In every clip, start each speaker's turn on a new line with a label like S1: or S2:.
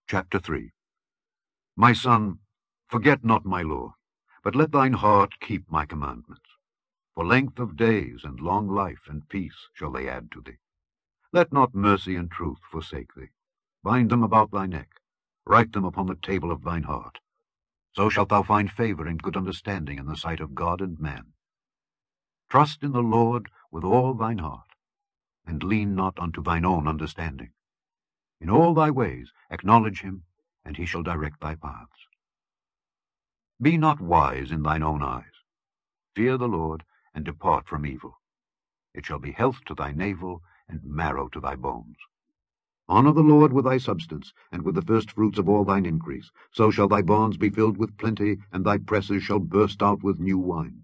S1: Chapter 3. My son, forget not my law, but let thine heart keep my commandments. For length of days and long life and peace shall they add to thee. Let not mercy and truth forsake thee. Bind them about thy neck, write them upon the table of thine heart. So shalt thou find favor and good understanding in the sight of God and man. Trust in the Lord with all thine heart, and lean not unto thine own understanding. In all thy ways acknowledge him, and he shall direct thy paths. Be not wise in thine own eyes. Fear the Lord, and depart from evil. It shall be health to thy navel, and marrow to thy bones. Honor the Lord with thy substance, and with the firstfruits of all thine increase. So shall thy barns be filled with plenty, and thy presses shall burst out with new wine.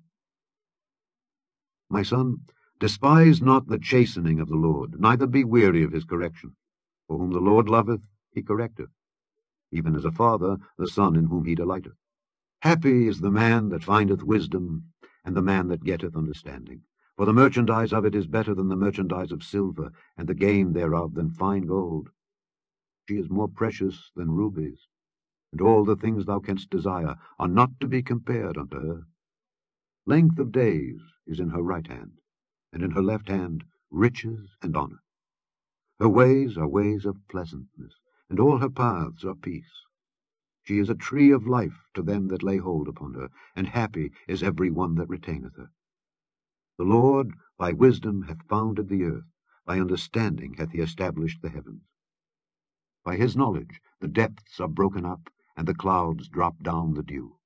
S1: My son, despise not the chastening of the Lord, neither be weary of his correction. For whom the Lord loveth, he correcteth, even as a father the son in whom he delighteth. Happy is the man that findeth wisdom, and the man that getteth understanding. For the merchandise of it is better than the merchandise of silver, and the gain thereof than fine gold. She is more precious than rubies, and all the things thou canst desire are not to be compared unto her. Length of days is in her right hand, and in her left hand riches and honour. Her ways are ways of pleasantness, and all her paths are peace. She is a tree of life to them that lay hold upon her, and happy is every one that retaineth her. The Lord by wisdom hath founded the earth, by understanding hath he established the heavens. By his knowledge the depths are broken up, and the clouds drop down the dew.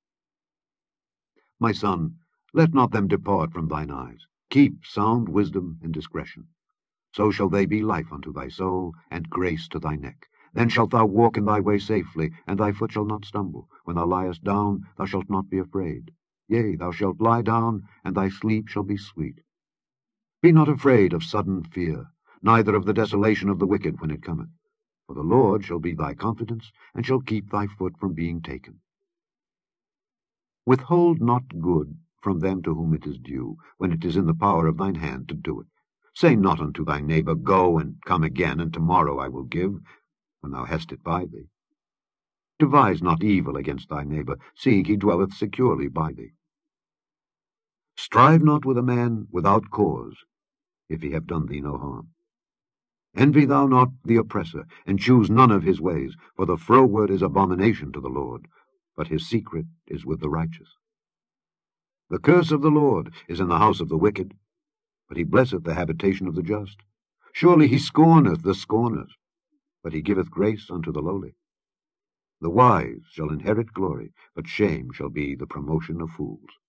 S1: My son, let not them depart from thine eyes. Keep sound wisdom and discretion. So shall they be life unto thy soul, and grace to thy neck. Then shalt thou walk in thy way safely, and thy foot shall not stumble. When thou liest down, thou shalt not be afraid. Yea, thou shalt lie down, and thy sleep shall be sweet. Be not afraid of sudden fear, neither of the desolation of the wicked when it cometh. For the Lord shall be thy confidence, and shall keep thy foot from being taken. Withhold not good from them to whom it is due, when it is in the power of thine hand to do it. Say not unto thy neighbour, Go, and come again, and tomorrow I will give, when thou hast it by thee. Devise not evil against thy neighbour, seeing he dwelleth securely by thee. Strive not with a man without cause, if he have done thee no harm. Envy thou not the oppressor, and choose none of his ways, for the froward is abomination to the Lord, but his secret is with the righteous. The curse of the Lord is in the house of the wicked, but he blesseth the habitation of the just. Surely he scorneth the scorners, but he giveth grace unto the lowly. The wise shall inherit glory, but shame shall be the promotion of fools.